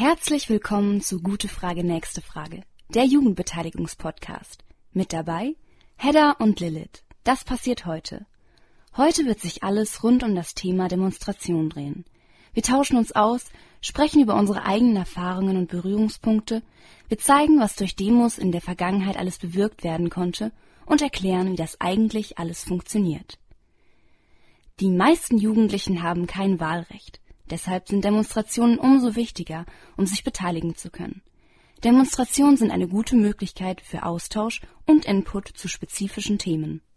Herzlich willkommen zu Gute Frage, nächste Frage, der Jugendbeteiligungspodcast. Mit dabei Hedda und Lilith. Das passiert heute. Heute wird sich alles rund um das Thema Demonstration drehen. Wir tauschen uns aus, sprechen über unsere eigenen Erfahrungen und Berührungspunkte, wir zeigen, was durch Demos in der Vergangenheit alles bewirkt werden konnte und erklären, wie das eigentlich alles funktioniert. Die meisten Jugendlichen haben kein Wahlrecht. Deshalb sind Demonstrationen umso wichtiger, um sich beteiligen zu können. Demonstrationen sind eine gute Möglichkeit für Austausch und Input zu spezifischen Themen.